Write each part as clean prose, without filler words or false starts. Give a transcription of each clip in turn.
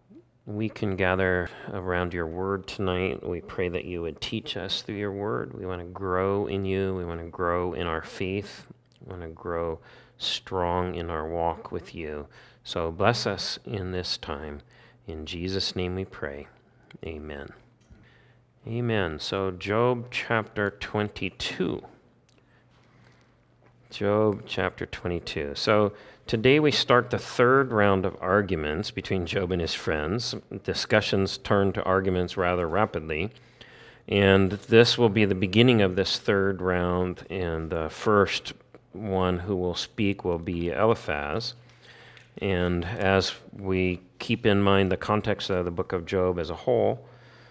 we can gather around your word tonight. We pray that you would teach us through your word. We want to grow in you. We want to grow in our faith. We want to grow strong in our walk with you. So bless us in this time. In Jesus' name we pray. Amen. Amen. So Job chapter 22. Job chapter 22. So today we start the third round of arguments between Job and his friends. Discussions turn to arguments rather rapidly. And this will be the beginning of this third round. And the first one who will speak will be Eliphaz. And as we keep in mind the context of the book of Job as a whole,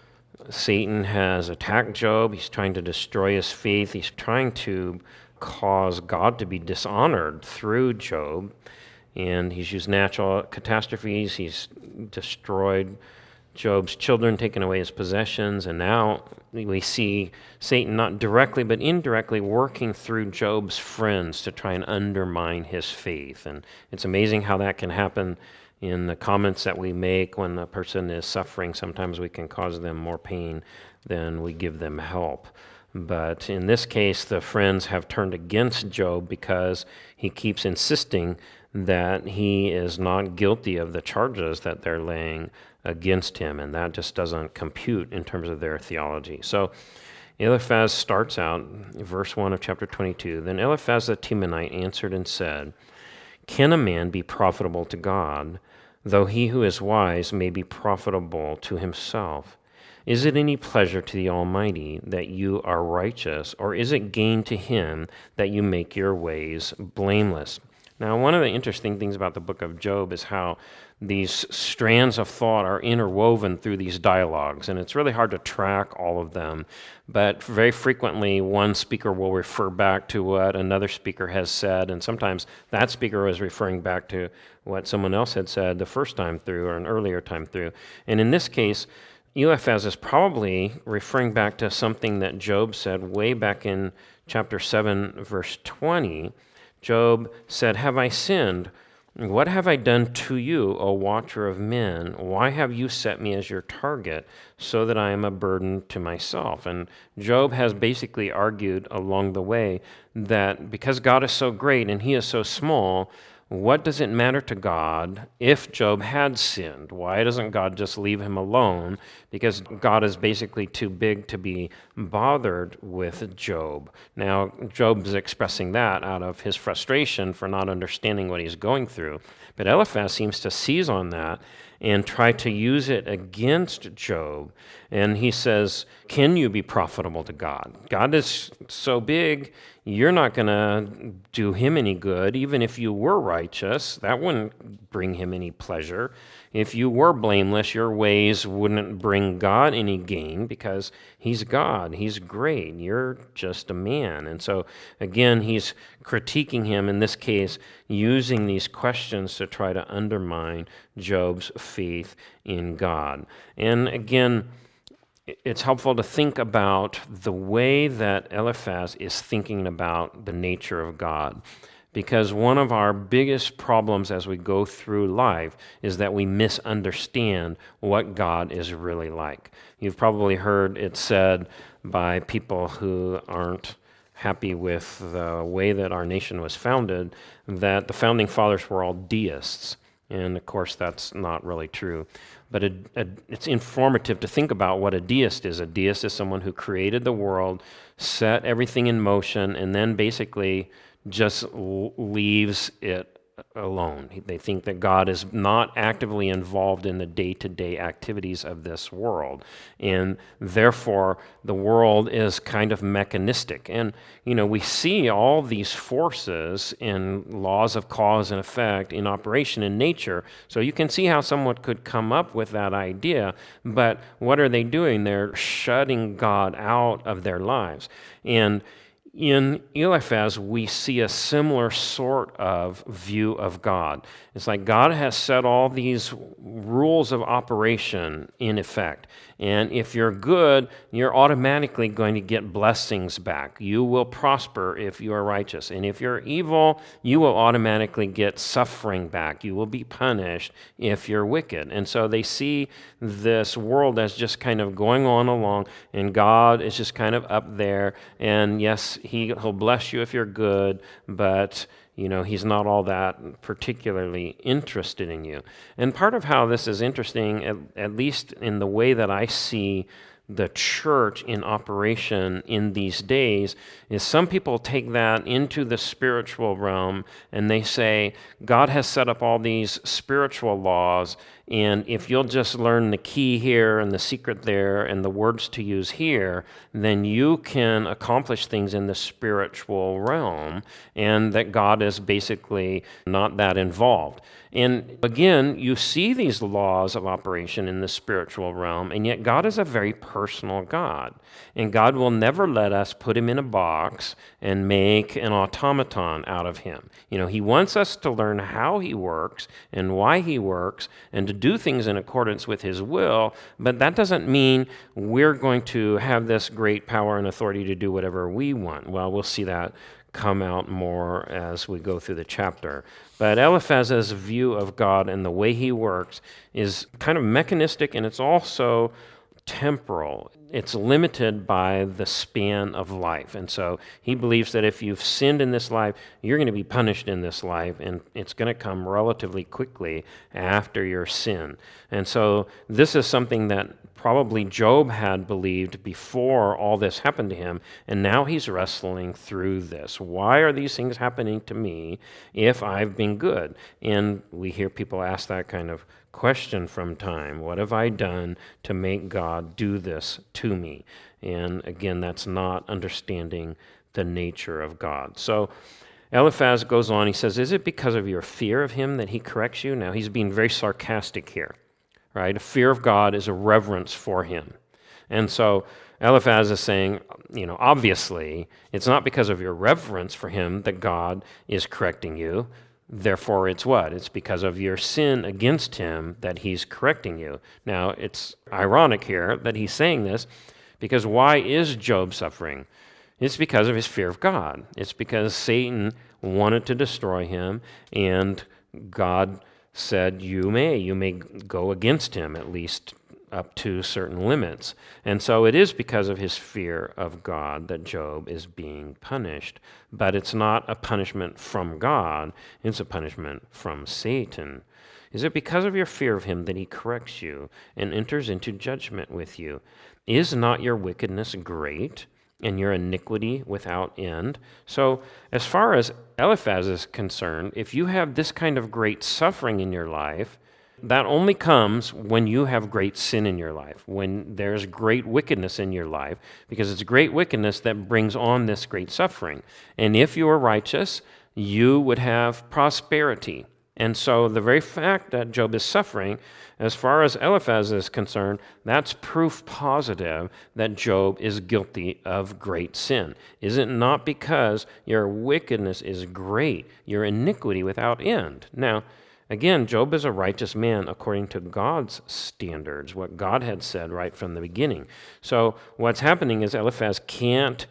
Satan has attacked Job. He's trying to destroy his faith. He's trying to cause God to be dishonored through Job. And he's used natural catastrophes. He's destroyed Job's children, taken away his possessions. And now we see Satan not directly but indirectly working through Job's friends to try and undermine his faith. And it's amazing how that can happen in the comments that we make when a person is suffering. Sometimes we can cause them more pain than we give them help. But in this case, the friends have turned against Job because he keeps insisting that he is not guilty of the charges that they're laying against him, and that just doesn't compute in terms of their theology. So Eliphaz starts out, verse 1 of chapter 22. Then Eliphaz the Temanite answered and said, "Can a man be profitable to God, though he who is wise may be profitable to himself? Is it any pleasure to the Almighty that you are righteous, or is it gain to him that you make your ways blameless?" Now, one of the interesting things about the book of Job is how these strands of thought are interwoven through these dialogues, and it's really hard to track all of them. But very frequently, one speaker will refer back to what another speaker has said, and sometimes that speaker was referring back to what someone else had said the first time through or an earlier time through. And in this case, Eliphaz is probably referring back to something that Job said way back in chapter 7, verse 20. Job said, "Have I sinned? What have I done to you, O watcher of men? Why have you set me as your target so that I am a burden to myself?" And Job has basically argued along the way that because God is so great and he is so small, what does it matter to God if Job had sinned? Why doesn't God just leave him alone? Because God is basically too big to be bothered with Job. Now, Job's expressing that out of his frustration for not understanding what he's going through. But Eliphaz seems to seize on that and try to use it against Job. And he says, "Can you be profitable to God? God is so big, you're not going to do him any good. Even if you were righteous, that wouldn't bring him any pleasure. If you were blameless, your ways wouldn't bring God any gain because he's God. He's great. You're just a man." And so, again, he's critiquing him, in this case, using these questions to try to undermine Job's faith in God. And again, it's helpful to think about the way that Eliphaz is thinking about the nature of God. Because one of our biggest problems as we go through life is that we misunderstand what God is really like. You've probably heard it said by people who aren't happy with the way that our nation was founded that the founding fathers were all deists. And of course, that's not really true. But it's informative to think about what a deist is. A deist is someone who created the world, set everything in motion, and then basically just leaves it alone. They think that God is not actively involved in the day-to-day activities of this world. And therefore, the world is kind of mechanistic. And, we see all these forces and laws of cause and effect in operation in nature. So you can see how someone could come up with that idea. But what are they doing? They're shutting God out of their lives. And In Eliphaz, we see a similar sort of view of God. It's like God has set all these rules of operation in effect. And if you're good, you're automatically going to get blessings back. You will prosper if you are righteous. And if you're evil, you will automatically get suffering back. You will be punished if you're wicked. And so they see this world as just kind of going on along, and God is just kind of up there. And yes, He'll bless you if you're good, but He's not all that particularly interested in you. And part of how this is interesting, at least in the way that I see the church in operation in these days, is some people take that into the spiritual realm and they say, God has set up all these spiritual laws, and if you'll just learn the key here and the secret there and the words to use here, then you can accomplish things in the spiritual realm, and that God is basically not that involved. And again, you see these laws of operation in the spiritual realm, and yet God is a very personal God. And God will never let us put Him in a box and make an automaton out of Him. He wants us to learn how He works and why He works and to do things in accordance with His will, but that doesn't mean we're going to have this great power and authority to do whatever we want. Well, we'll see that come out more as we go through the chapter. But Eliphaz's view of God and the way He works is kind of mechanistic, and it's also temporal. It's limited by the span of life. And so he believes that if you've sinned in this life, you're going to be punished in this life, and it's going to come relatively quickly after your sin. And so this is something that probably Job had believed before all this happened to him, and now he's wrestling through this. Why are these things happening to me if I've been good? And we hear people ask that kind of question from time. What have I done to make God do this to me? And again, that's not understanding the nature of God. So Eliphaz goes on, he says, is it because of your fear of Him that He corrects you? Now, he's being very sarcastic here. Right? A fear of God is a reverence for Him. And so Eliphaz is saying, obviously, it's not because of your reverence for Him that God is correcting you. Therefore, it's what? It's because of your sin against Him that He's correcting you. Now, it's ironic here that he's saying this, because why is Job suffering? It's because of his fear of God. It's because Satan wanted to destroy him, and God said, you may go against him, at least up to certain limits. And so it is because of his fear of God that Job is being punished. But it's not a punishment from God, it's a punishment from Satan. Is it because of your fear of Him that He corrects you and enters into judgment with you? Is not your wickedness great, and your iniquity without end? So as far as Eliphaz is concerned, if you have this kind of great suffering in your life, that only comes when you have great sin in your life, when there's great wickedness in your life, because it's great wickedness that brings on this great suffering. And if you are righteous, you would have prosperity. And so the very fact that Job is suffering, as far as Eliphaz is concerned, that's proof positive that Job is guilty of great sin. Is it not because your wickedness is great, your iniquity without end? Now, again, Job is a righteous man according to God's standards, what God had said right from the beginning. So what's happening is Eliphaz can't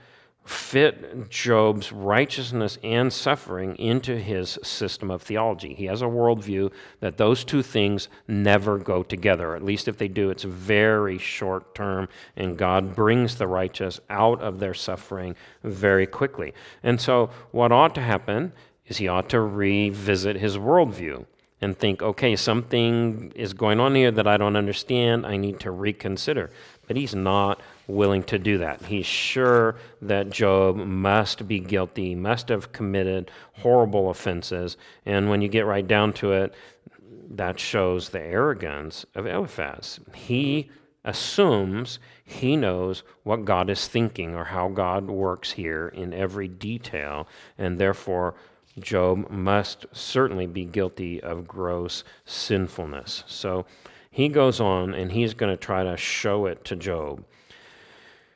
fit Job's righteousness and suffering into his system of theology. He has a worldview that those two things never go together. At least if they do, it's very short term, and God brings the righteous out of their suffering very quickly. And so what ought to happen is he ought to revisit his worldview and think, okay, something is going on here that I don't understand. I need to reconsider. But he's not willing to do that. He's sure that Job must be guilty, must have committed horrible offenses. And when you get right down to it, that shows the arrogance of Eliphaz. He assumes he knows what God is thinking or how God works here in every detail, and therefore Job must certainly be guilty of gross sinfulness. So he goes on, and he's going to try to show it to Job.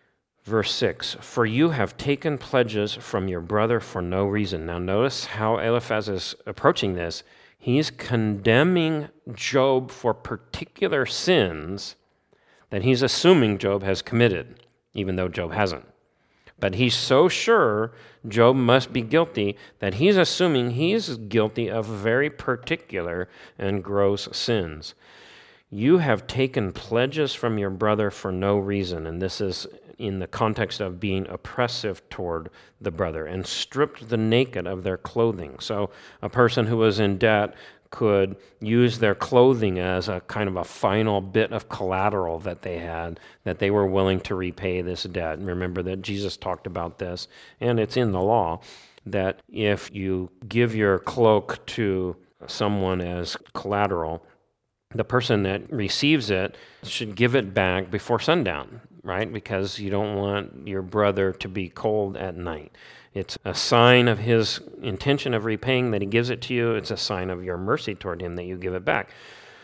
Verse 6, for you have taken pledges from your brother for no reason. Now notice how Eliphaz is approaching this. He's condemning Job for particular sins that he's assuming Job has committed, even though Job hasn't. But he's so sure Job must be guilty that he's assuming he's guilty of very particular and gross sins. You have taken pledges from your brother for no reason, and this is in the context of being oppressive toward the brother, and stripped the naked of their clothing. So a person who was in debt could use their clothing as a kind of a final bit of collateral that they had, that they were willing to repay this debt. And remember that Jesus talked about this, and it's in the law, that if you give your cloak to someone as collateral, the person that receives it should give it back before sundown, right? Because you don't want your brother to be cold at night. It's a sign of his intention of repaying that he gives it to you. It's a sign of your mercy toward him that you give it back.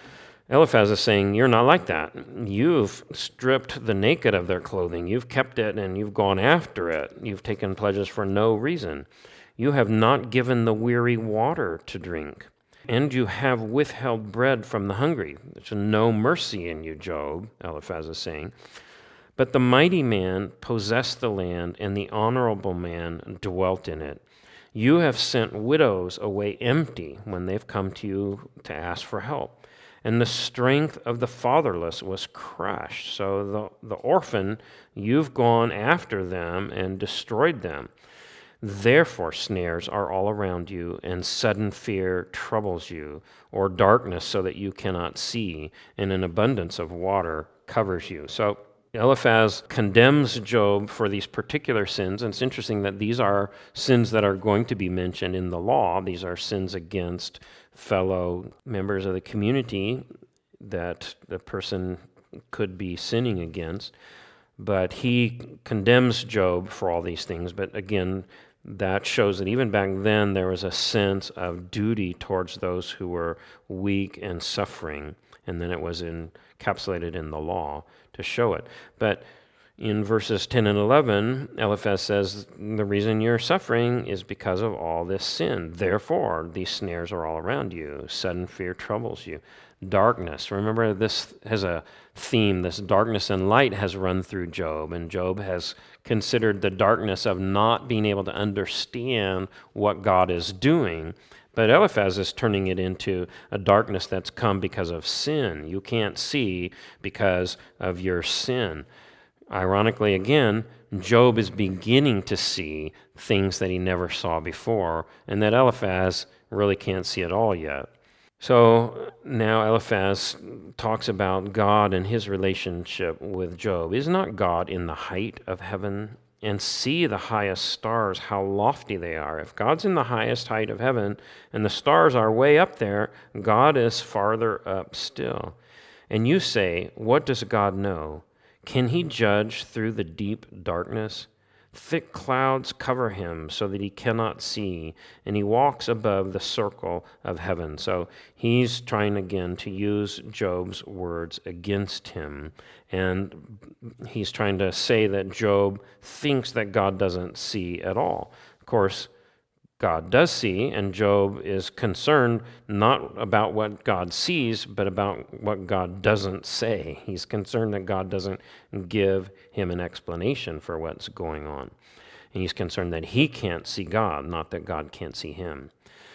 Eliphaz is saying, you're not like that. You've stripped the naked of their clothing. You've kept it and you've gone after it. You've taken pledges for no reason. You have not given the weary water to drink, and you have withheld bread from the hungry. There's no mercy in you, Job, Eliphaz is saying. But the mighty man possessed the land, and the honorable man dwelt in it. You have sent widows away empty when they've come to you to ask for help. And the strength of the fatherless was crushed. So the orphan, you've gone after them and destroyed them. Therefore snares are all around you, and sudden fear troubles you, or darkness so that you cannot see, and an abundance of water covers you. So Eliphaz condemns Job for these particular sins, and it's interesting that these are sins that are going to be mentioned in the law. These are sins against fellow members of the community that the person could be sinning against. But he condemns Job for all these things. But again, that shows that even back then there was a sense of duty towards those who were weak and suffering, and then it was encapsulated in the law to show it. But in verses 10 and 11, Eliphaz says, the reason you're suffering is because of all this sin. Therefore, these snares are all around you. Sudden fear troubles you. Darkness. Remember, this has a theme. This darkness and light has run through Job, and Job has considered the darkness of not being able to understand what God is doing. But Eliphaz is turning it into a darkness that's come because of sin. You can't see because of your sin. Ironically, again, Job is beginning to see things that he never saw before, and that Eliphaz really can't see at all yet. So now Eliphaz talks about God and his relationship with Job. Is not God in the height of heaven? And see the highest stars, how lofty they are. If God's in the highest height of heaven and the stars are way up there, God is farther up still. And you say, what does God know? Can he judge through the deep darkness? Thick clouds cover him so that he cannot see, and he walks above the circle of heaven. So he's trying again to use Job's words against him. And he's trying to say that Job thinks that God doesn't see at all. Of course, God does see, and Job is concerned not about what God sees, but about what God doesn't say. He's concerned that God doesn't give him an explanation for what's going on. And he's concerned that he can't see God, not that God can't see him.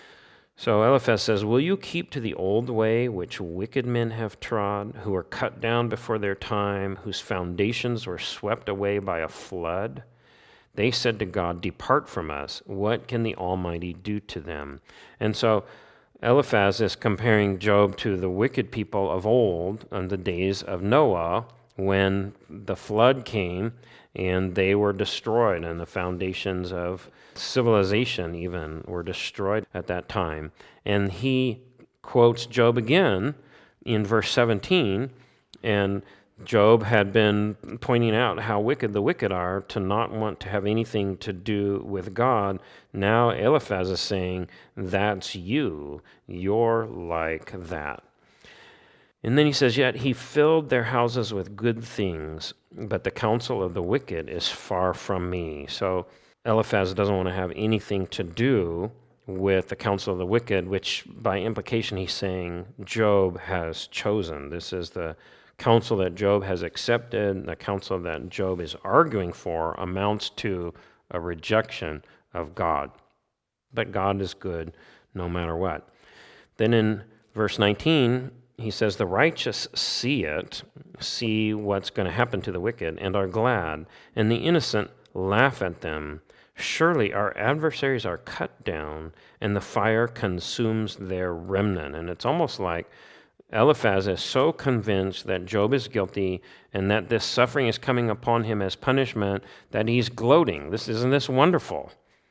So Eliphaz says, will you keep to the old way which wicked men have trod, who were cut down before their time, whose foundations were swept away by a flood? They said to God, depart from us. What can the Almighty do to them? And so Eliphaz is comparing Job to the wicked people of old on the days of Noah, when the flood came and they were destroyed, and the foundations of civilization even were destroyed at that time. And he quotes Job again in verse 17, and Job had been pointing out how wicked the wicked are, to not want to have anything to do with God. Now Eliphaz is saying, that's you. You're like that. And then he says, yet he filled their houses with good things, but the counsel of the wicked is far from me. So Eliphaz doesn't want to have anything to do with the counsel of the wicked, which by implication he's saying Job has chosen. This is the counsel that Job has accepted. The counsel that Job is arguing for amounts to a rejection of God. But God is good no matter what. Then in verse 19, he says, the righteous see it, see what's going to happen to the wicked, and are glad, and the innocent laugh at them. Surely our adversaries are cut down, and the fire consumes their remnant. And it's almost like Eliphaz is so convinced that Job is guilty and that this suffering is coming upon him as punishment that he's gloating. Isn't this wonderful?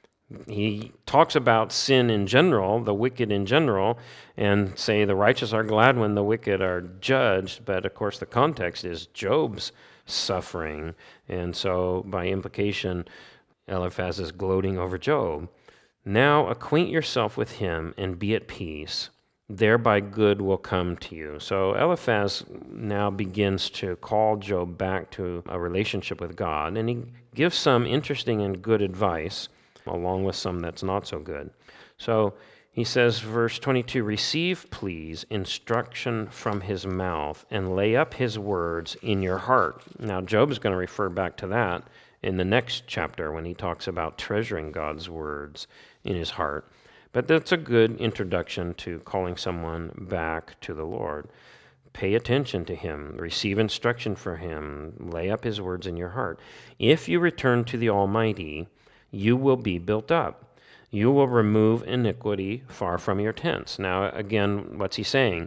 He talks about sin in general, the wicked in general, and say the righteous are glad when the wicked are judged. But of course, the context is Job's suffering. And so by implication, Eliphaz is gloating over Job. Now acquaint yourself with him and be at peace. Thereby good will come to you. So Eliphaz now begins to call Job back to a relationship with God, and he gives some interesting and good advice, along with some that's not so good. So he says, verse 22, receive, please, instruction from his mouth, and lay up his words in your heart. Now, Job is going to refer back to that in the next chapter when he talks about treasuring God's words in his heart. But that's a good introduction to calling someone back to the Lord. Pay attention to him, receive instruction from him, lay up his words in your heart. If you return to the Almighty, you will be built up. You will remove iniquity far from your tents. Now, again, what's he saying?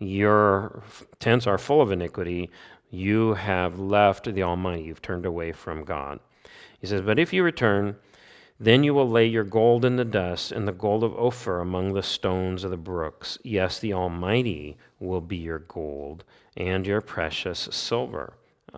Your tents are full of iniquity. You have left the Almighty. You've turned away from God. He says, but if you return, then you will lay your gold in the dust and the gold of Ophir among the stones of the brooks. Yes, the Almighty will be your gold and your precious silver.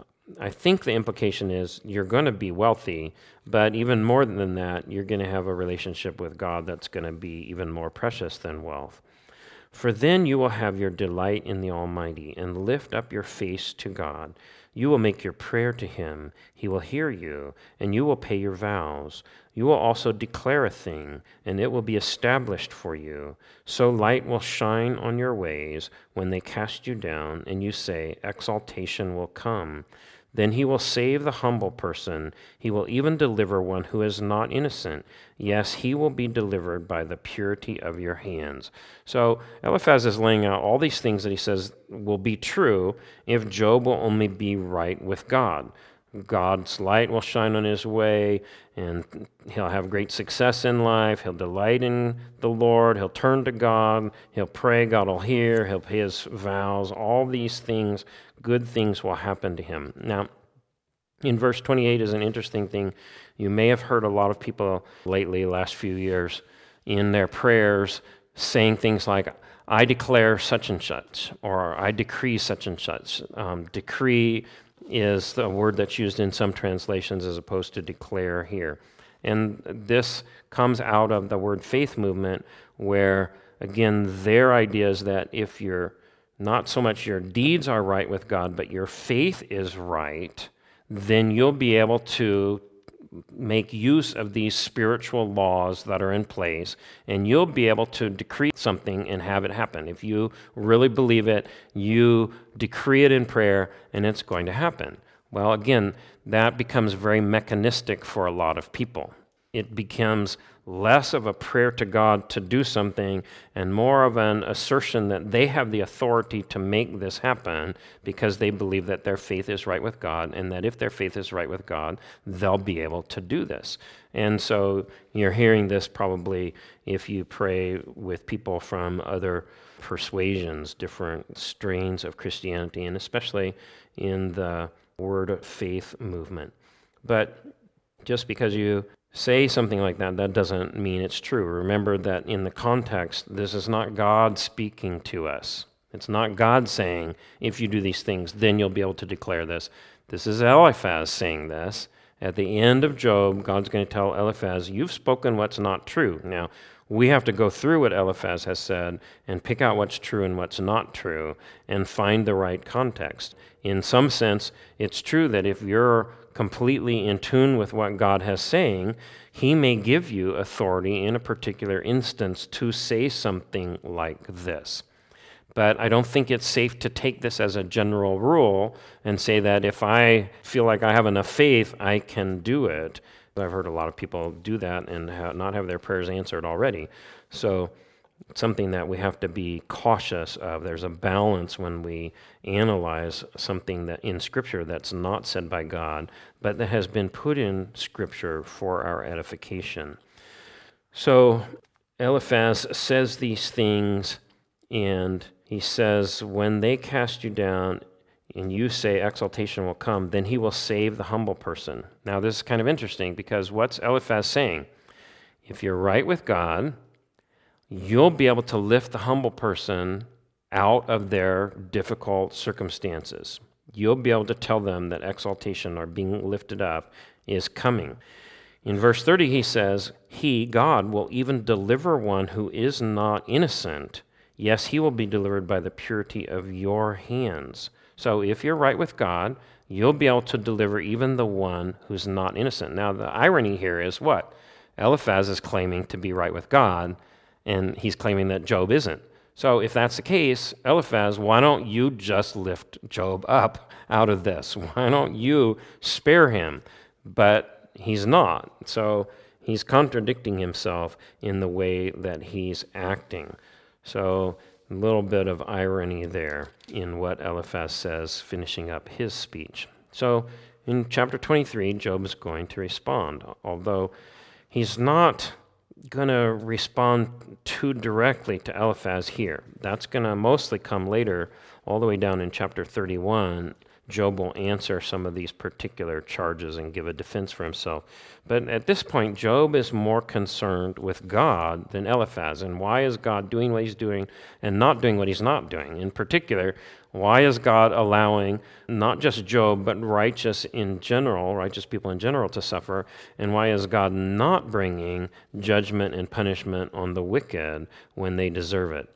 I think the implication is you're going to be wealthy, but even more than that, you're going to have a relationship with God that's going to be even more precious than wealth. For then you will have your delight in the Almighty and lift up your face to God. You will make your prayer to him. He will hear you, and you will pay your vows. You will also declare a thing, and it will be established for you. So light will shine on your ways when they cast you down, and you say, exaltation will come. Then he will save the humble person. He will even deliver one who is not innocent. Yes, he will be delivered by the purity of your hands. So Eliphaz is laying out all these things that he says will be true if Job will only be right with God. God's light will shine on his way, and he'll have great success in life. He'll delight in the Lord. He'll turn to God. He'll pray. God will hear. He'll pay his vows. All these things, good things will happen to him. Now, in verse 28 is an interesting thing. You may have heard a lot of people lately, last few years, in their prayers saying things like, I declare such and such, or I decree such and such. Decree is the word that's used in some translations as opposed to declare here. And this comes out of the word faith movement, where, again, their idea is that if you're not so much your deeds are right with God, but your faith is right, then you'll be able to make use of these spiritual laws that are in place, and you'll be able to decree something and have it happen. If you really believe it, you decree it in prayer, and it's going to happen. Well, again, that becomes very mechanistic for a lot of people. It becomes less of a prayer to God to do something and more of an assertion that they have the authority to make this happen because they believe that their faith is right with God, and that if their faith is right with God, they'll be able to do this. And so you're hearing this probably if you pray with people from other persuasions, different strains of Christianity, and especially in the Word of Faith movement. But just because you say something like that, that doesn't mean it's true. Remember that in the context, this is not God speaking to us. It's not God saying, if you do these things, then you'll be able to declare this. This is Eliphaz saying this. At the end of Job, God's going to tell Eliphaz, you've spoken what's not true. Now, We have to go through what Eliphaz has said and pick out what's true and what's not true and find the right context. In some sense, it's true that if you're completely in tune with what God has saying, he may give you authority in a particular instance to say something like this. But I don't think it's safe to take this as a general rule and say that if I feel like I have enough faith, I can do it. I've heard a lot of people do that and not have their prayers answered already. So it's something that we have to be cautious of. There's a balance when we analyze something that in Scripture that's not said by God, but that has been put in Scripture for our edification. So Eliphaz says these things, and he says, when they cast you down and you say exaltation will come, then he will save the humble person. Now, this is kind of interesting because what's Eliphaz saying? If you're right with God, you'll be able to lift the humble person out of their difficult circumstances. You'll be able to tell them that exaltation or being lifted up is coming. In verse 30, he says, he, God, will even deliver one who is not innocent. Yes, he will be delivered by the purity of your hands. So if you're right with God, you'll be able to deliver even the one who's not innocent. Now, the irony here is what? Eliphaz is claiming to be right with God, and he's claiming that Job isn't. So if that's the case, Eliphaz, why don't you just lift Job up out of this? Why don't you spare him? But he's not. So he's contradicting himself in the way that he's acting. So a little bit of irony there in what Eliphaz says, finishing up his speech. So in chapter 23, Job is going to respond, although he's not going to respond too directly to Eliphaz here. That's going to mostly come later, all the way down in chapter 31. Job will answer some of these particular charges and give a defense for himself. But at this point, Job is more concerned with God than Eliphaz. And why is God doing what he's doing and not doing what he's not doing? In particular, why is God allowing not just Job, but righteous people in general to suffer? And why is God not bringing judgment and punishment on the wicked when they deserve it?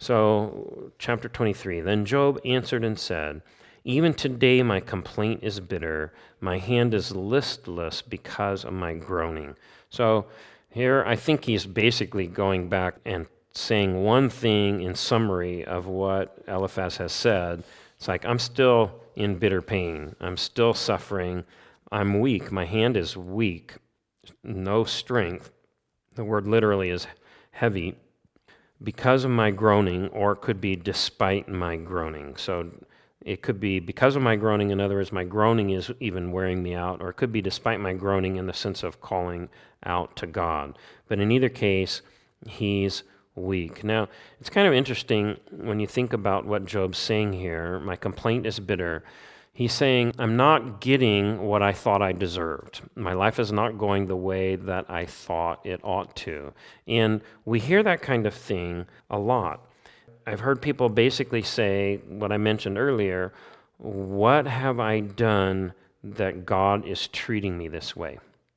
So, chapter 23, then Job answered and said, even today my complaint is bitter. My hand is listless because of my groaning. So here I think he's basically going back and saying one thing in summary of what Eliphaz has said. It's like, I'm still in bitter pain. I'm still suffering. I'm weak. My hand is weak. No strength. The word literally is heavy. Because of my groaning, or it could be despite my groaning. So it could be because of my groaning, in other words, my groaning is even wearing me out, or it could be despite my groaning in the sense of calling out to God. But in either case, he's weak. Now, it's kind of interesting when you think about what Job's saying here. My complaint is bitter. He's saying, I'm not getting what I thought I deserved. My life is not going the way that I thought it ought to. And we hear that kind of thing a lot. I've heard people basically say what I mentioned earlier, what have I done that God is treating me this way?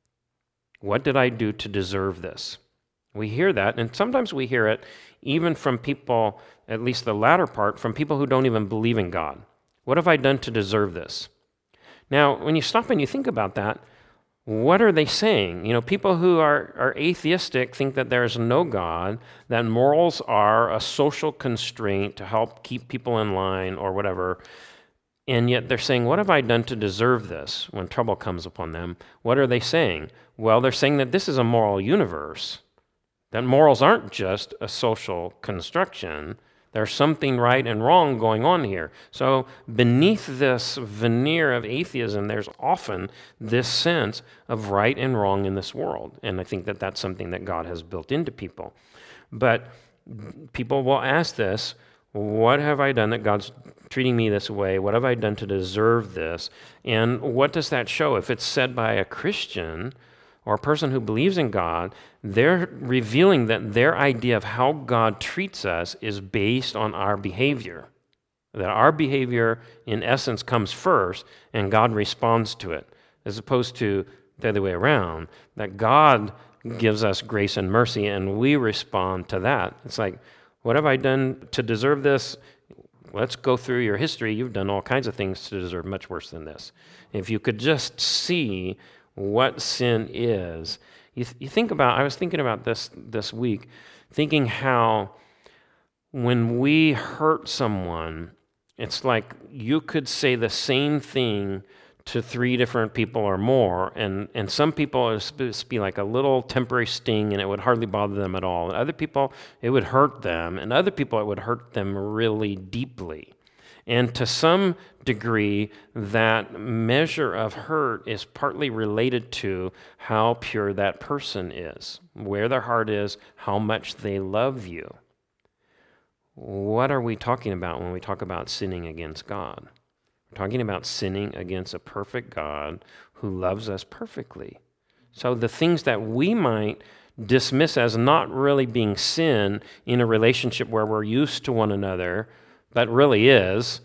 What did I do to deserve this? We hear that, and sometimes we hear it even from people, at least the latter part, from people who don't even believe in God. What have I done to deserve this? Now, when you stop and you think about that, what are they saying? People who are atheistic think that there's no God, that morals are a social constraint to help keep people in line or whatever, and yet they're saying, what have I done to deserve this when trouble comes upon them? What are they saying? Well, they're saying that this is a moral universe, that morals aren't just a social construction. There's something right and wrong going on here. So beneath this veneer of atheism, there's often this sense of right and wrong in this world. And I think that that's something that God has built into people. But people will ask this, what have I done that God's treating me this way? What have I done to deserve this? And what does that show? If it's said by a Christian or a person who believes in God, they're revealing that their idea of how God treats us is based on our behavior. That our behavior, in essence, comes first, and God responds to it, as opposed to the other way around, that God gives us grace and mercy, and we respond to that. It's like, what have I done to deserve this? Let's go through your history. You've done all kinds of things to deserve much worse than this. If you could just see what sin is, you think about, I was thinking about this week, thinking how when we hurt someone, it's like you could say the same thing to 3 different people or more, and some people it would just be like a little temporary sting and it would hardly bother them at all. And other people, it would hurt them, and other people, it would hurt them really deeply. And to some degree, that measure of hurt is partly related to how pure that person is, where their heart is, how much they love you. What are we talking about when we talk about sinning against God? We're talking about sinning against a perfect God who loves us perfectly. So the things that we might dismiss as not really being sin in a relationship where we're used to one another, but really is,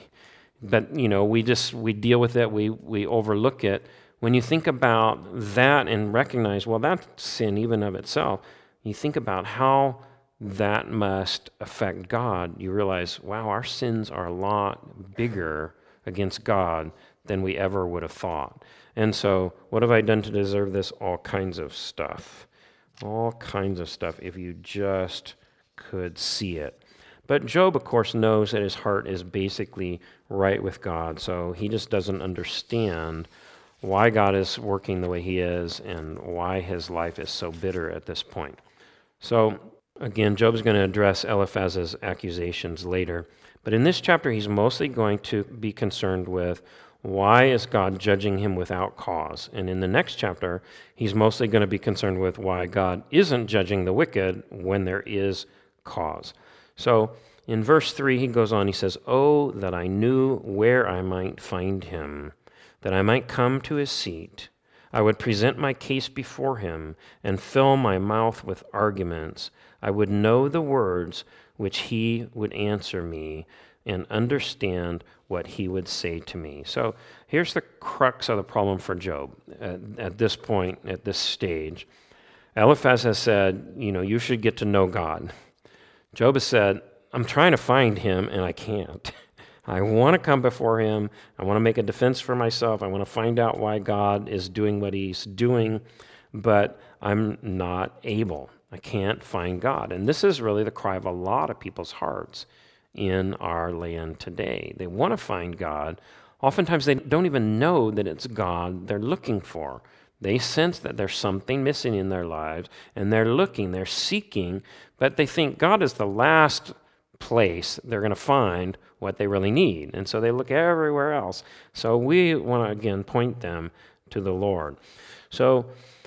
but we deal with it, we overlook it. When you think about that and recognize, well, that's sin even of itself, you think about how that must affect God, you realize, wow, our sins are a lot bigger against God than we ever would have thought. And so, what have I done to deserve this? All kinds of stuff. All kinds of stuff, if you just could see it. But Job, of course, knows that his heart is basically right with God, so he just doesn't understand why God is working the way he is and why his life is so bitter at this point. So, again, Job's going to address Eliphaz's accusations later. But in this chapter, he's mostly going to be concerned with why is God judging him without cause. And in the next chapter, he's mostly going to be concerned with why God isn't judging the wicked when there is cause. So in verse 3, he goes on, he says, "Oh, that I knew where I might find him, that I might come to his seat. I would present my case before him and fill my mouth with arguments. I would know the words which he would answer me and understand what he would say to me." So here's the crux of the problem for Job at this point, at this stage. Eliphaz has said, you should get to know God. Job has said, I'm trying to find him and I can't. I want to come before him. I want to make a defense for myself. I want to find out why God is doing what he's doing, but I'm not able. I can't find God. And this is really the cry of a lot of people's hearts in our land today. They want to find God. Oftentimes they don't even know that it's God they're looking for. They sense that there's something missing in their lives, and they're looking, they're seeking, but they think God is the last place they're going to find what they really need. And so they look everywhere else. So we want to, again, point them to the Lord. So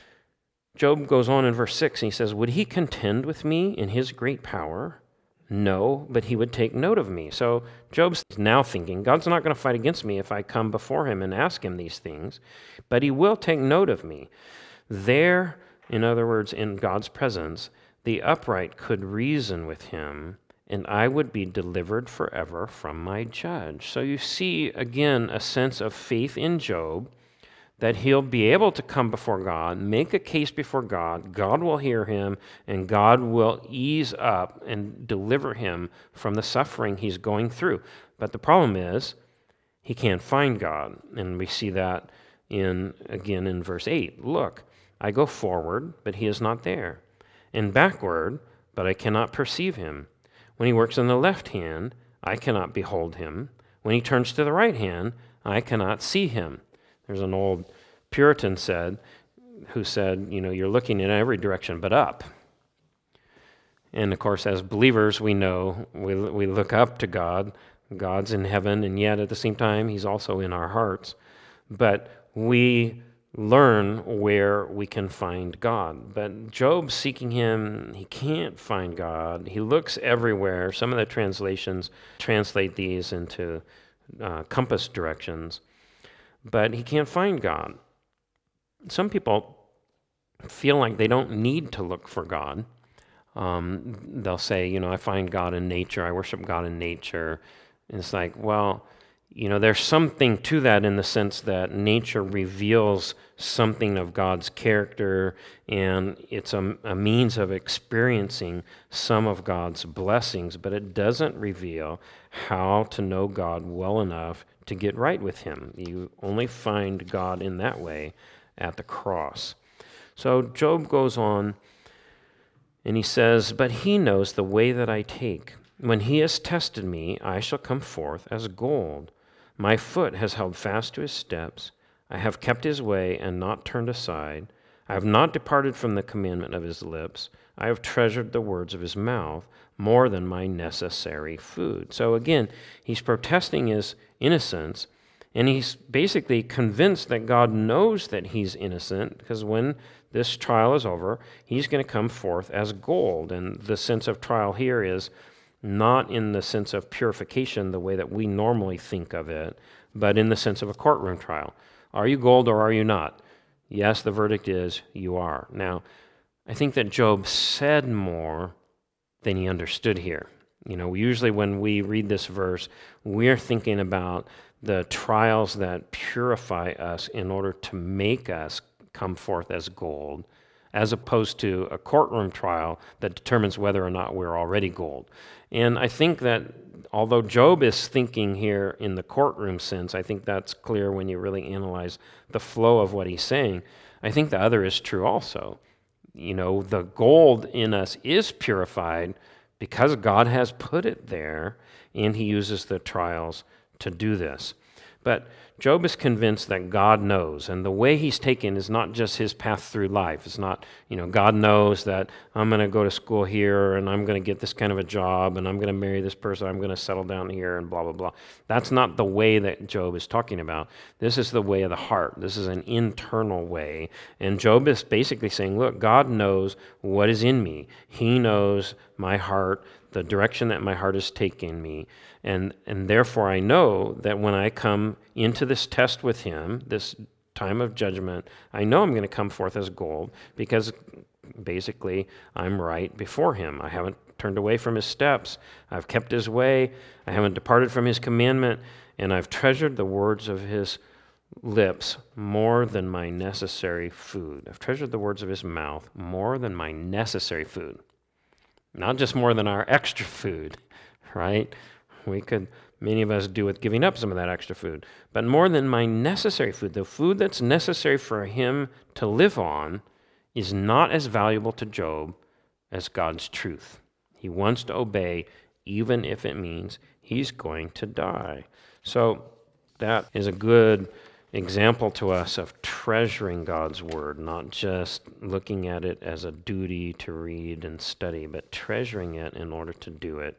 Job goes on in verse 6, and he says, "Would he contend with me in his great power? No, but he would take note of me." So Job's now thinking, God's not going to fight against me if I come before him and ask him these things, but he will take note of me. There, in other words, in God's presence, the upright could reason with him, and I would be delivered forever from my judge. So you see, again, a sense of faith in Job, that he'll be able to come before God, make a case before God, God will hear him, and God will ease up and deliver him from the suffering he's going through. But the problem is, he can't find God, and we see that again in verse 8. "Look, I go forward, but he is not there, and backward, but I cannot perceive him. When he works on the left hand, I cannot behold him. When he turns to the right hand, I cannot see him." There's an old Puritan who said, you're looking in every direction but up. And of course, as believers, we know we look up to God. God's in heaven, and yet at the same time, he's also in our hearts. But we learn where we can find God. But Job's seeking him, he can't find God. He looks everywhere. Some of the translations translate these into compass directions. But he can't find God. Some people feel like they don't need to look for God. They'll say, I find God in nature, I worship God in nature. And it's like, well, There's something to that in the sense that nature reveals something of God's character, and it's a means of experiencing some of God's blessings, but it doesn't reveal how to know God well enough to get right with Him. You only find God in that way at the cross. So Job goes on, and he says, "But He knows the way that I take. When He has tested me, I shall come forth as gold. My foot has held fast to His steps. I have kept His way and not turned aside. I have not departed from the commandment of His lips. I have treasured the words of His mouth more than my necessary food." So again, he's protesting his innocence, and he's basically convinced that God knows that he's innocent, because when this trial is over, he's going to come forth as gold. And the sense of trial here is not in the sense of purification, the way that we normally think of it, but in the sense of a courtroom trial. Are you gold or are you not? Yes, the verdict is you are. Now, I think that Job said more than he understood here. Usually when we read this verse, we're thinking about the trials that purify us in order to make us come forth as gold, as opposed to a courtroom trial that determines whether or not we're already gold. And I think that although Job is thinking here in the courtroom sense, I think that's clear when you really analyze the flow of what he's saying. I think the other is true also. The gold in us is purified because God has put it there, and He uses the trials to do this. But Job is convinced that God knows, and the way he's taken is not just his path through life. It's not, God knows that I'm going to go to school here, and I'm going to get this kind of a job, and I'm going to marry this person, I'm going to settle down here, and blah, blah, blah. That's not the way that Job is talking about. This is the way of the heart. This is an internal way. And Job is basically saying, look, God knows what is in me. He knows my heart, the direction that my heart is taking me. And therefore I know that when I come into this test with Him, this time of judgment, I know I'm going to come forth as gold because basically I'm right before Him. I haven't turned away from His steps. I've kept His way. I haven't departed from His commandment. And I've treasured the words of His lips more than my necessary food. I've treasured the words of His mouth more than my necessary food. Not just more than our extra food, right? Many of us do with giving up some of that extra food, but more than my necessary food. The food that's necessary for him to live on is not as valuable to Job as God's truth. He wants to obey even if it means he's going to die. So that is a good example to us of treasuring God's word, not just looking at it as a duty to read and study, but treasuring it in order to do it.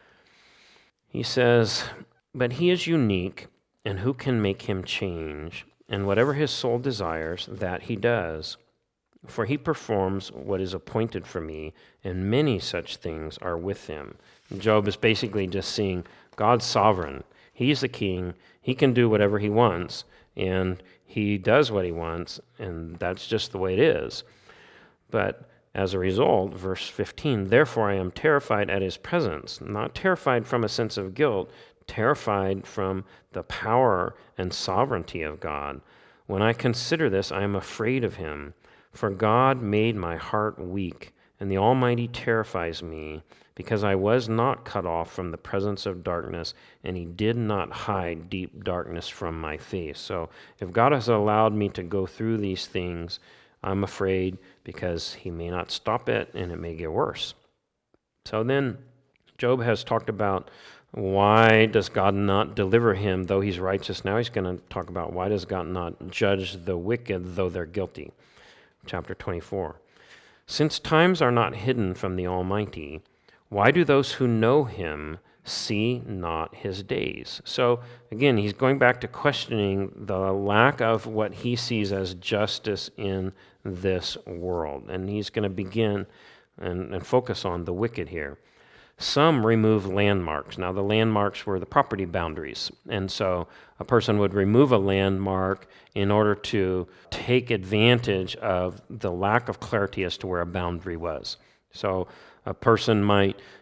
He says, "But He is unique, and who can make Him change? And whatever His soul desires, that He does. For He performs what is appointed for me, and many such things are with Him." Job is basically just seeing God's sovereign. He's the king. He can do whatever He wants, and He does what He wants, and that's just the way it is. But as a result, verse 15, "Therefore I am terrified at His presence," not terrified from a sense of guilt, terrified from the power and sovereignty of God. "When I consider this, I am afraid of Him. For God made my heart weak, and the Almighty terrifies me, because I was not cut off from the presence of darkness, and He did not hide deep darkness from my face." So if God has allowed me to go through these things, I'm afraid because He may not stop it, and it may get worse. So then Job has talked about why does God not deliver him though he's righteous. Now he's going to talk about why does God not judge the wicked though they're guilty. Chapter 24. "Since times are not hidden from the Almighty, why do those who know Him see not His days?" So again, he's going back to questioning the lack of what he sees as justice in this world. And he's going to begin and focus on the wicked here. "Some remove landmarks." Now, the landmarks were the property boundaries. And so a person would remove a landmark in order to take advantage of the lack of clarity as to where a boundary was. So a person might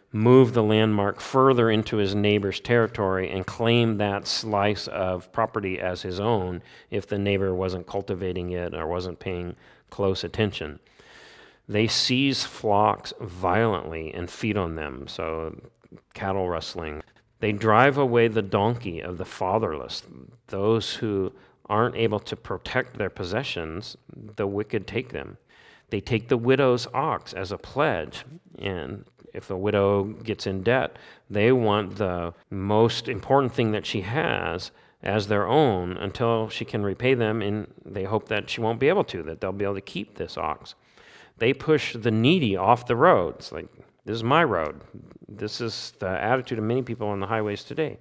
move the landmark further into his neighbor's territory and claim that slice of property as his own if the neighbor wasn't cultivating it or wasn't paying close attention. They seize flocks violently and feed on them, so cattle rustling. They drive away the donkey of the fatherless. Those who aren't able to protect their possessions, the wicked take them. They take the widow's ox as a pledge, and if the widow gets in debt, they want the most important thing that she has as their own until she can repay them, and they hope that she won't be able to, that they'll be able to keep this ox. They push the needy off the road. It's like, this is my road. This is the attitude of many people on the highways today.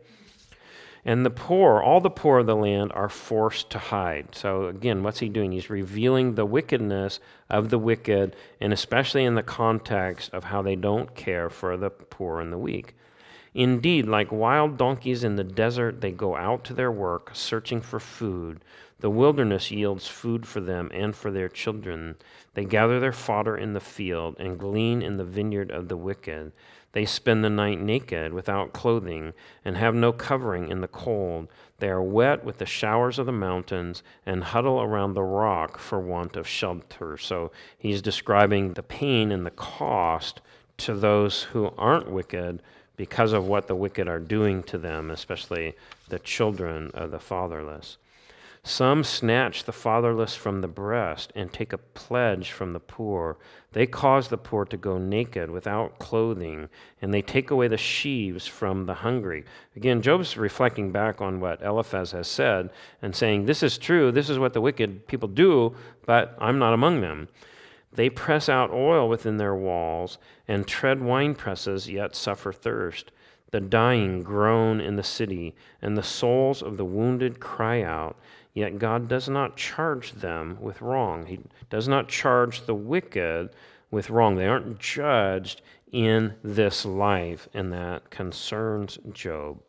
And the poor, all the poor of the land, are forced to hide. So again, what's he doing? He's revealing the wickedness of the wicked, and especially in the context of how they don't care for the poor and the weak. Indeed, like wild donkeys in the desert, they go out to their work, searching for food. The wilderness yields food for them and for their children. They gather their fodder in the field and glean in the vineyard of the wicked. They spend the night naked, without clothing, and have no covering in the cold. They are wet with the showers of the mountains and huddle around the rock for want of shelter. So he's describing the pain and the cost to those who aren't wicked because of what the wicked are doing to them, especially the children of the fatherless. Some snatch the fatherless from the breast and take a pledge from the poor. They cause the poor to go naked without clothing, and they take away the sheaves from the hungry. Again, Job's reflecting back on what Eliphaz has said and saying, this is true, this is what the wicked people do, but I'm not among them. They press out oil within their walls and tread wine presses, yet suffer thirst. The dying groan in the city, and the souls of the wounded cry out. Yet God does not charge them with wrong. He does not charge the wicked with wrong. They aren't judged in this life, and that concerns Job.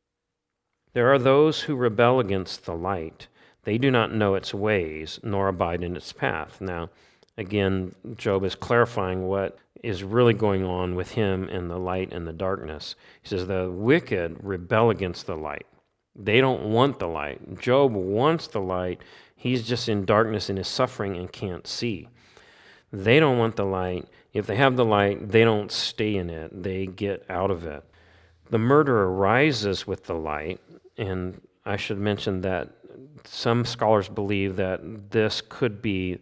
There are those who rebel against the light. They do not know its ways, nor abide in its path. Now, again, Job is clarifying what is really going on with him in the light and the darkness. He says the wicked rebel against the light. They don't want the light. Job wants the light. He's just in darkness and is suffering and can't see. They don't want the light. If they have the light, they don't stay in it. They get out of it. The murderer rises with the light, and I should mention that some scholars believe that this could be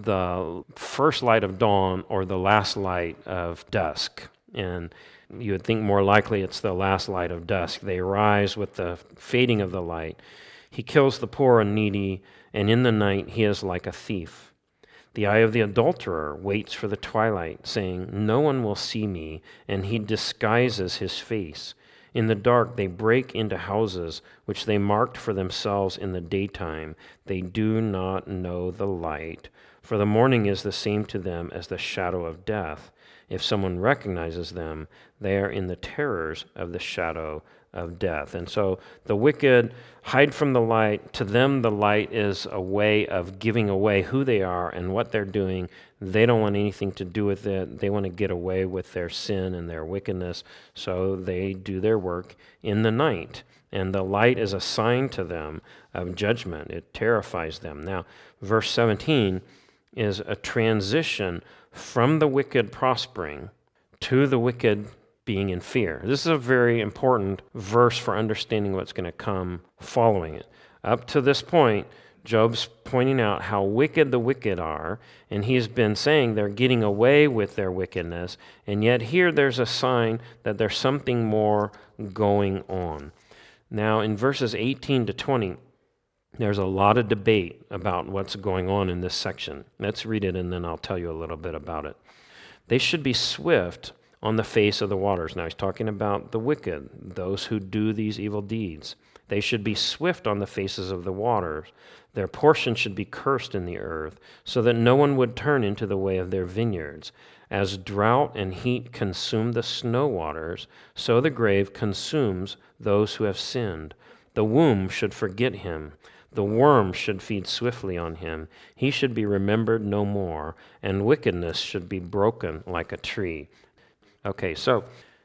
the first light of dawn or the last light of dusk. And you would think more likely it's the last light of dusk. They rise with the fading of the light. He kills the poor and needy, and in the night he is like a thief. The eye of the adulterer waits for the twilight, saying, no one will see me, and he disguises his face. In the dark they break into houses, which they marked for themselves in the daytime. They do not know the light, for the morning is the same to them as the shadow of death. If someone recognizes them, they are in the terrors of the shadow of death. And so the wicked hide from the light. To them, the light is a way of giving away who they are and what they're doing. They don't want anything to do with it. They want to get away with their sin and their wickedness, so they do their work in the night. And the light is a sign to them of judgment. It terrifies them. Now, verse 17 is a transition from the wicked prospering to the wicked being in fear. This is a very important verse for understanding what's going to come following it. Up to this point, Job's pointing out how wicked the wicked are, and he's been saying they're getting away with their wickedness, and yet here there's a sign that there's something more going on. Now, in verses 18 to 20, there's a lot of debate about what's going on in this section. Let's read it, and then I'll tell you a little bit about it. They should be swift on the face of the waters. Now he's talking about the wicked, those who do these evil deeds. They should be swift on the faces of the waters. Their portion should be cursed in the earth, so that no one would turn into the way of their vineyards. As drought and heat consume the snow waters, so the grave consumes those who have sinned. The womb should forget him. The worm should feed swiftly on him. He should be remembered no more, and wickedness should be broken like a tree. Okay, so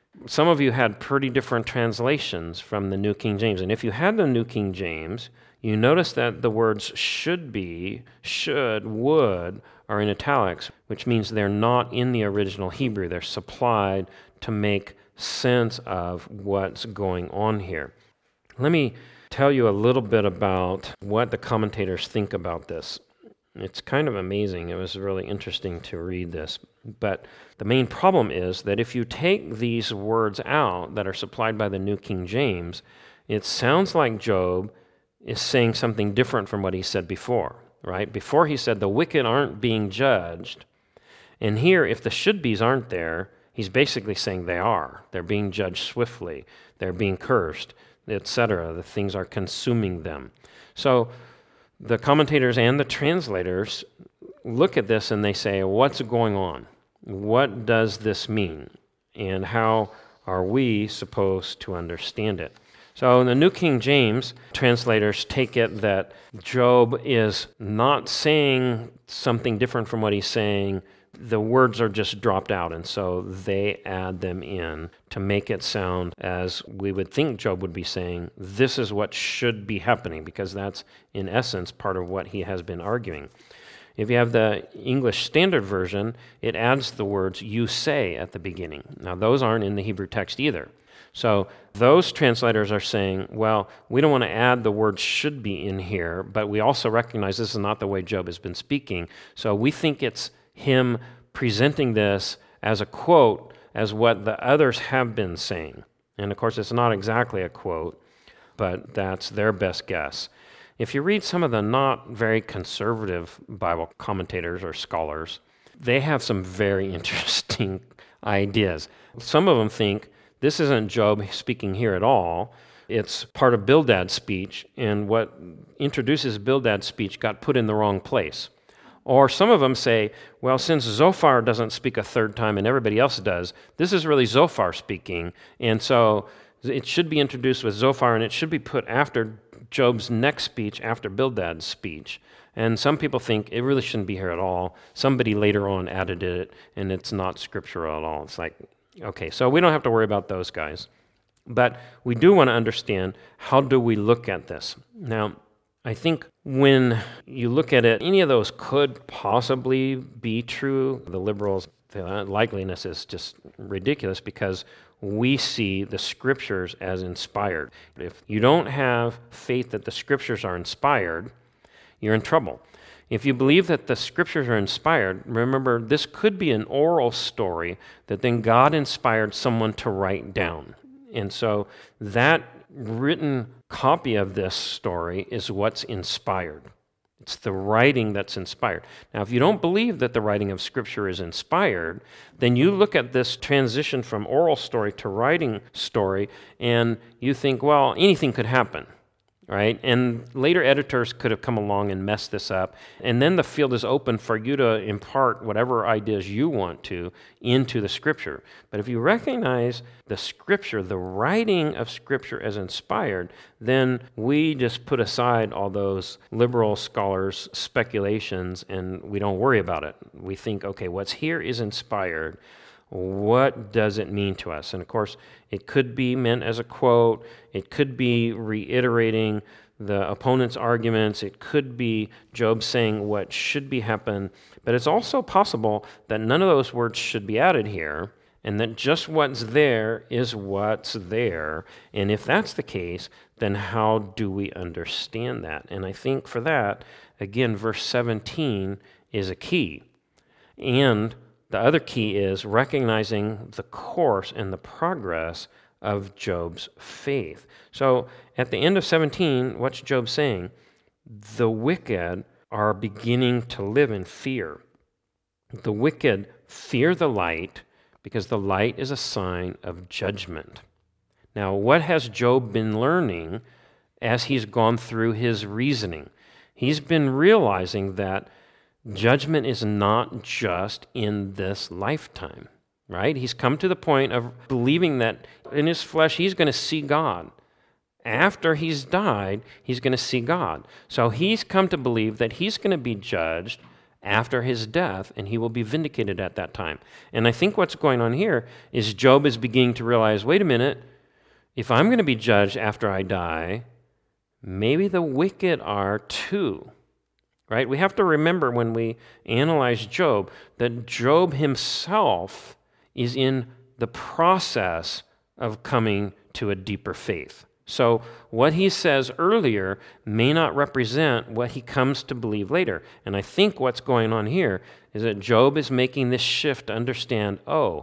Some of you had pretty different translations from the New King James. And if you had the New King James, you notice that the words should be, should, would are in italics, which means they're not in the original Hebrew. They're supplied to make sense of what's going on here. Let me tell you a little bit about what the commentators think about this. It's kind of amazing. It was really interesting to read this. But the main problem is that if you take these words out that are supplied by the New King James, it sounds like Job is saying something different from what he said before, right? Before he said the wicked aren't being judged. And here, if the should-bes aren't there, he's basically saying they are. They're being judged swiftly. They're being cursed, etc. The things are consuming them. So the commentators and the translators look at this and they say, what's going on? What does this mean? And how are we supposed to understand it? So in the New King James, translators take it that Job is not saying something different from what he's saying. The words are just dropped out, and so they add them in to make it sound as we would think Job would be saying, this is what should be happening, because that's, in essence, part of what he has been arguing. If you have the English Standard Version, it adds the words, you say, at the beginning. Now, those aren't in the Hebrew text either. So those translators are saying, well, we don't want to add the word should be in here, but we also recognize this is not the way Job has been speaking, so we think it's him presenting this as a quote as what the others have been saying. And of course, it's not exactly a quote, but that's their best guess. If you read some of the not very conservative Bible commentators or scholars, they have some very interesting ideas. Some of them think this isn't Job speaking here at all. It's part of Bildad's speech, and what introduces Bildad's speech got put in the wrong place. Or some of them say, well, since Zophar doesn't speak a third time and everybody else does, this is really Zophar speaking, and so it should be introduced with Zophar, and it should be put after Job's next speech, after Bildad's speech. And some people think it really shouldn't be here at all. Somebody later on added it, and it's not scriptural at all. It's like, okay, so we don't have to worry about those guys. But we do want to understand, how do we look at this? Now, I think when you look at it, any of those could possibly be true. The liberals, the likeliness is just ridiculous because we see the scriptures as inspired. If you don't have faith that the scriptures are inspired, you're in trouble. If you believe that the scriptures are inspired, remember, this could be an oral story that then God inspired someone to write down. And so that written copy of this story is what's inspired. It's the writing that's inspired. Now, if you don't believe that the writing of Scripture is inspired, then you look at this transition from oral story to writing story, and you think, well, anything could happen, right? And later editors could have come along and messed this up, and then the field is open for you to impart whatever ideas you want to into the Scripture. But if you recognize the Scripture, the writing of Scripture as inspired, then we just put aside all those liberal scholars' speculations and we don't worry about it. We think, okay, what's here is inspired. What does it mean to us? And of course, it could be meant as a quote. It could be reiterating the opponent's arguments. It could be Job saying what should be happen. But it's also possible that none of those words should be added here, and that just what's there is what's there. And if that's the case, then how do we understand that? And I think for that, again, verse 17 is a key. And the other key is recognizing the course and the progress of Job's faith. So at the end of 17, what's Job saying? The wicked are beginning to live in fear. The wicked fear the light because the light is a sign of judgment. Now, what has Job been learning as he's gone through his reasoning? He's been realizing that judgment is not just in this lifetime, right? He's come to the point of believing that in his flesh he's going to see God. After he's died, he's going to see God. So he's come to believe that he's going to be judged after his death, and he will be vindicated at that time. And I think what's going on here is Job is beginning to realize, wait a minute, if I'm going to be judged after I die, maybe the wicked are too. Right? We have to remember when we analyze Job that Job himself is in the process of coming to a deeper faith. So what he says earlier may not represent what he comes to believe later. And I think what's going on here is that Job is making this shift to understand,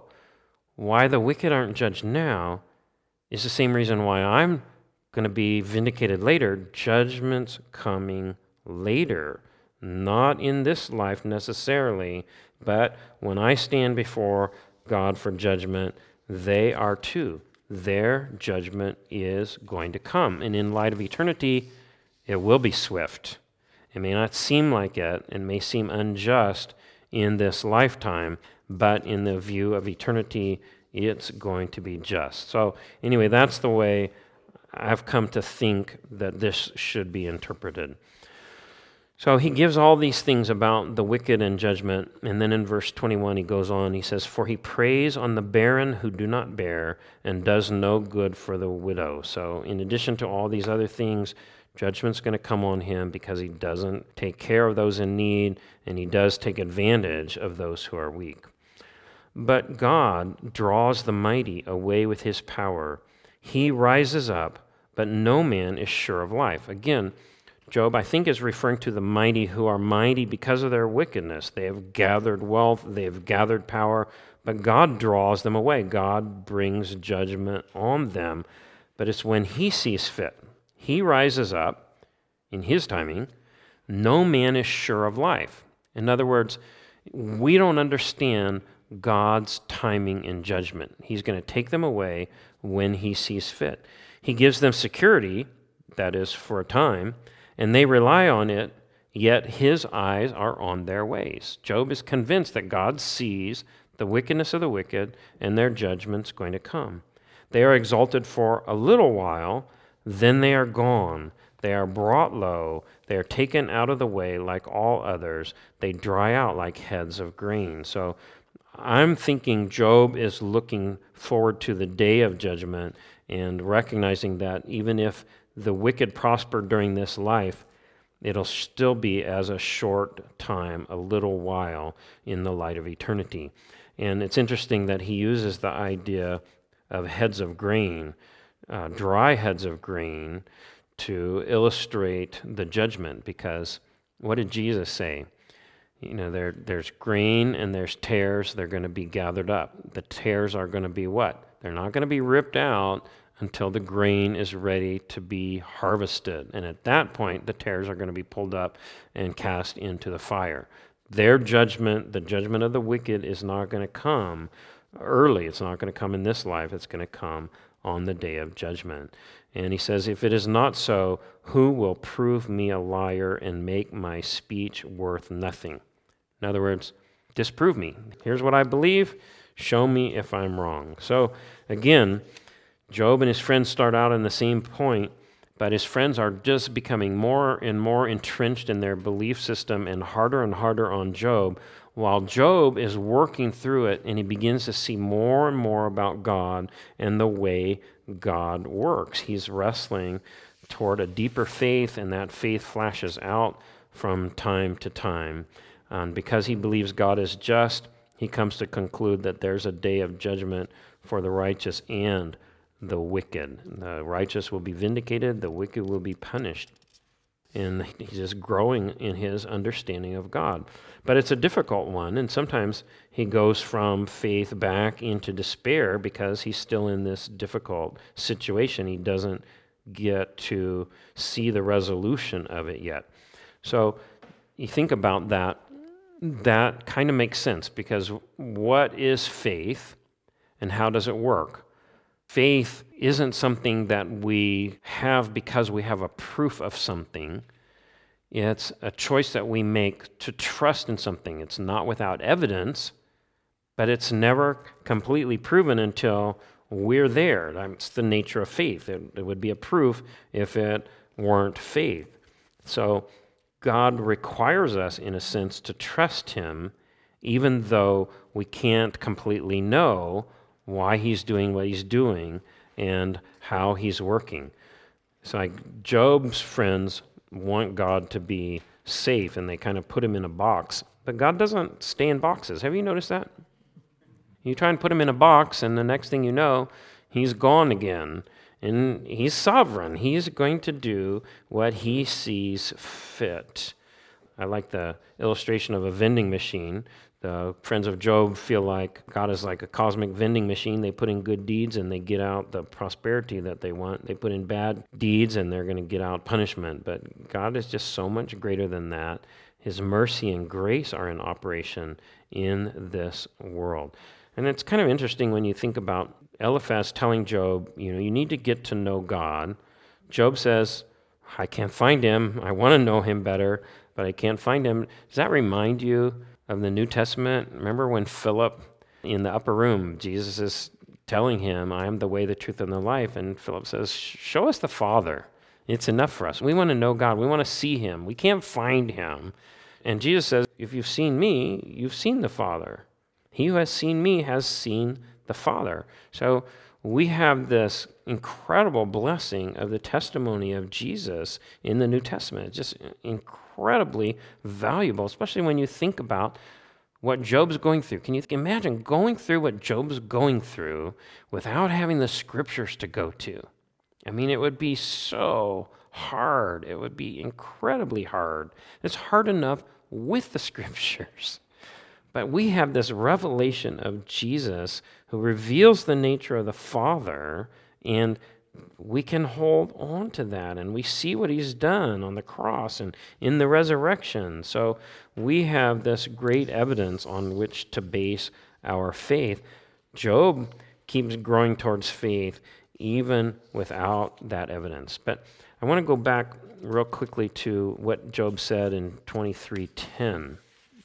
why the wicked aren't judged now is the same reason why I'm going to be vindicated later. Judgment's coming later. Not in this life necessarily, but when I stand before God for judgment, they are too. Their judgment is going to come. And in light of eternity, it will be swift. It may not seem like it. It may seem unjust in this lifetime, but in the view of eternity, it's going to be just. So anyway, that's the way I've come to think that this should be interpreted. So he gives all these things about the wicked and judgment, and then in verse 21 he goes on, he says, "For he preys on the barren who do not bear, and does no good for the widow." So in addition to all these other things, judgment's going to come on him because he doesn't take care of those in need, and he does take advantage of those who are weak. But God draws the mighty away with his power. He rises up, but no man is sure of life. Again, Job, I think, is referring to the mighty who are mighty because of their wickedness. They have gathered wealth, they have gathered power, but God draws them away. God brings judgment on them, but it's when he sees fit. He rises up in his timing. No man is sure of life. In other words, we don't understand God's timing in judgment. He's going to take them away when he sees fit. He gives them security, that is, for a time, and they rely on it, yet his eyes are on their ways. Job is convinced that God sees the wickedness of the wicked, and their judgment's going to come. They are exalted for a little while, then they are gone. They are brought low. They are taken out of the way like all others. They dry out like heads of grain. So I'm thinking Job is looking forward to the day of judgment and recognizing that even if the wicked prosper during this life, it'll still be as a short time, a little while in the light of eternity. And it's interesting that he uses the idea of heads of grain, dry heads of grain, to illustrate the judgment, because what did Jesus say? There's grain and there's tares. They're going to be gathered up. The tares are going to be what? They're not going to be ripped out until the grain is ready to be harvested. And at that point, the tares are going to be pulled up and cast into the fire. Their judgment, the judgment of the wicked, is not going to come early. It's not going to come in this life. It's going to come on the day of judgment. And he says, if it is not so, who will prove me a liar and make my speech worth nothing? In other words, disprove me. Here's what I believe. Show me if I'm wrong. So again, Job and his friends start out in the same point, but his friends are just becoming more and more entrenched in their belief system and harder on Job, while Job is working through it and he begins to see more and more about God and the way God works. He's wrestling toward a deeper faith, and that faith flashes out from time to time. And because he believes God is just, he comes to conclude that there's a day of judgment for the righteous and the wicked. The righteous will be vindicated, the wicked will be punished. And he's just growing in his understanding of God. But it's a difficult one, and sometimes he goes from faith back into despair because he's still in this difficult situation. He doesn't get to see the resolution of it yet. So you think about that, that kind of makes sense, because what is faith and how does it work? Faith isn't something that we have because we have a proof of something. It's a choice that we make to trust in something. It's not without evidence, but it's never completely proven until we're there. That's the nature of faith. It would be a proof if it weren't faith. So God requires us, in a sense, to trust him, even though we can't completely know why he's doing what he's doing and how he's working. It's like Job's friends want God to be safe, and they kind of put him in a box. But God doesn't stay in boxes. Have you noticed that? You try and put him in a box, and the next thing you know, he's gone again. And he's sovereign. He's going to do what he sees fit. I like the illustration of a vending machine. The friends of Job feel like God is like a cosmic vending machine. They put in good deeds and they get out the prosperity that they want. They put in bad deeds and they're going to get out punishment. But God is just so much greater than that. His mercy and grace are in operation in this world. And it's kind of interesting when you think about Eliphaz telling Job, you need to get to know God. Job says, I can't find him. I want to know him better, but I can't find him. Does that remind you of the New Testament? Remember when Philip, in the upper room, Jesus is telling him, I am the way, the truth, and the life. And Philip says, show us the Father. It's enough for us. We want to know God. We want to see him. We can't find him. And Jesus says, if you've seen me, you've seen the Father. He who has seen me has seen the Father. So we have this incredible blessing of the testimony of Jesus in the New Testament. It's just incredibly valuable, especially when you think about what Job's going through. Can you imagine going through what Job's going through without having the scriptures to go to? I mean, it would be so hard. It would be incredibly hard. It's hard enough with the scriptures. But we have this revelation of Jesus who reveals the nature of the Father, and we can hold on to that, and we see what he's done on the cross and in the resurrection. So we have this great evidence on which to base our faith. Job keeps growing towards faith even without that evidence. But I want to go back real quickly to what Job said in 23:10.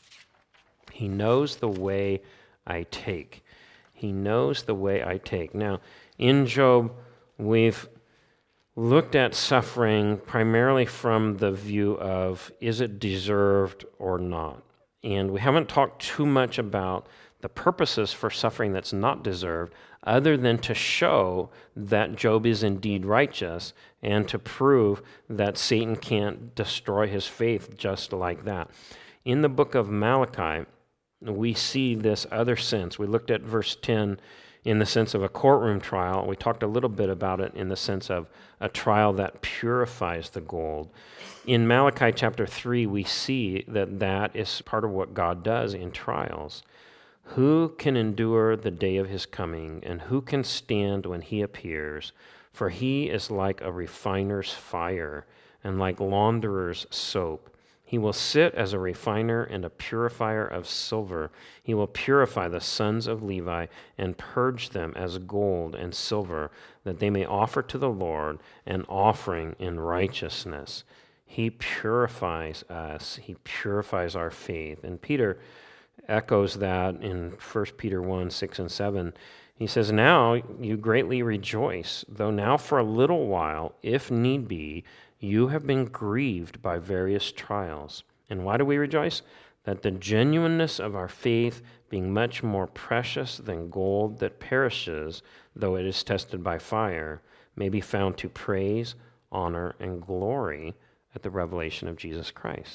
He knows the way I take. He knows the way I take. Now, in Job, we've looked at suffering primarily from the view of, is it deserved or not? And we haven't talked too much about the purposes for suffering that's not deserved, other than to show that Job is indeed righteous and to prove that Satan can't destroy his faith just like that. In the book of Malachi, we see this other sense. We looked at verse 10 in the sense of a courtroom trial. We talked a little bit about it in the sense of a trial that purifies the gold. In Malachi chapter 3, we see that that is part of what God does in trials. Who can endure the day of his coming, and who can stand when he appears? For he is like a refiner's fire, and like launderer's soap. He will sit as a refiner and a purifier of silver. He will purify the sons of Levi and purge them as gold and silver, that they may offer to the Lord an offering in righteousness. He purifies us. He purifies our faith. And Peter echoes that in 1 Peter 1, 6 and 7. He says, now you greatly rejoice, though now for a little while, if need be, you have been grieved by various trials. And why do we rejoice? That the genuineness of our faith, being much more precious than gold that perishes, though it is tested by fire, may be found to praise, honor, and glory at the revelation of Jesus Christ.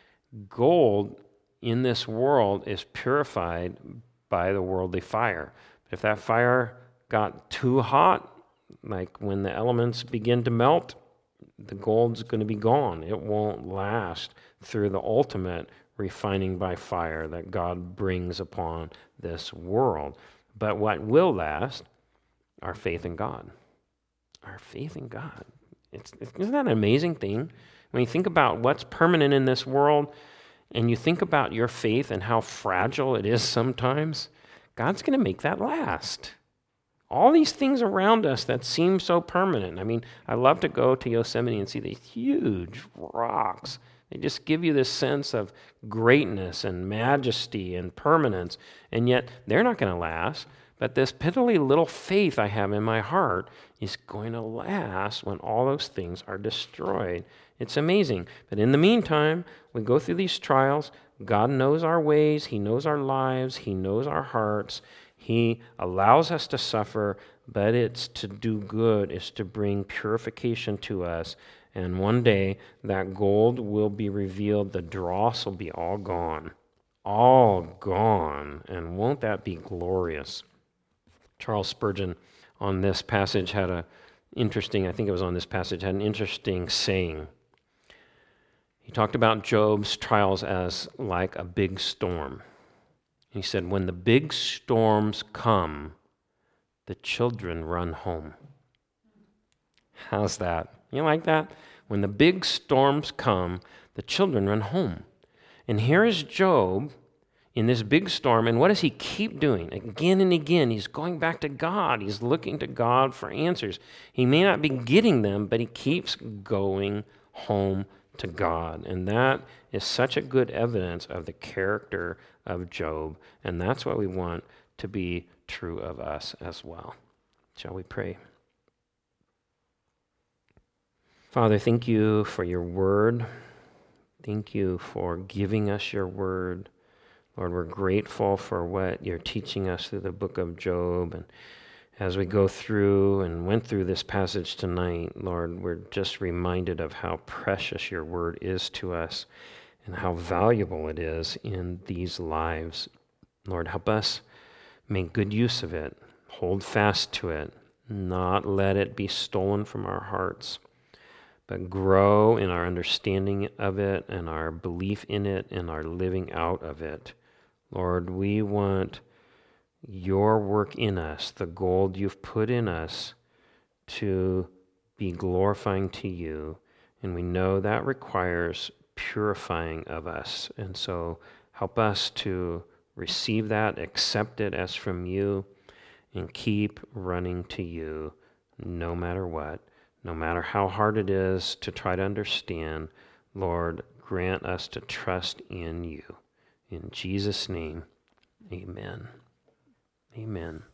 Gold in this world is purified by the worldly fire. But if that fire got too hot, like when the elements begin to melt, the gold's going to be gone. It won't last through the ultimate refining by fire that God brings upon this world. But what will last? Our faith in God. Our faith in God. Isn't that an amazing thing? When you think about what's permanent in this world, and you think about your faith and how fragile it is sometimes, God's going to make that last. All these things around us that seem so permanent. I mean, I love to go to Yosemite and see these huge rocks. They just give you this sense of greatness and majesty and permanence, and yet they're not going to last. But this piddly little faith I have in my heart is going to last when all those things are destroyed It's amazing. But in the meantime, we go through these trials. God knows our ways. He knows our lives. He knows our hearts. He allows us to suffer, but it's to do good. It's to bring purification to us. And one day, that gold will be revealed. The dross will be all gone. All gone. And won't that be glorious? Charles Spurgeon on this passage had an interesting saying. He talked about Job's trials as like a big storm. He said, when the big storms come, the children run home. How's that? You like that? When the big storms come, the children run home. And here is Job in this big storm, and what does he keep doing? Again and again, he's going back to God. He's looking to God for answers. He may not be getting them, but he keeps going home to God. And that is such a good evidence of the character of Job. And that's what we want to be true of us as well. Shall we pray? Father, thank you for your word. Thank you for giving us your word. Lord, we're grateful for what you're teaching us through the book of Job. And as we go through and went through this passage tonight, Lord, we're just reminded of how precious your word is to us and how valuable it is in these lives. Lord, help us make good use of it, hold fast to it, not let it be stolen from our hearts, but grow in our understanding of it and our belief in it and our living out of it. Lord, we want your work in us, the gold you've put in us, to be glorifying to you. And we know that requires purifying of us. And so help us to receive that, accept it as from you, and keep running to you no matter what, no matter how hard it is to try to understand. Lord, grant us to trust in you. In Jesus' name, amen. Amen.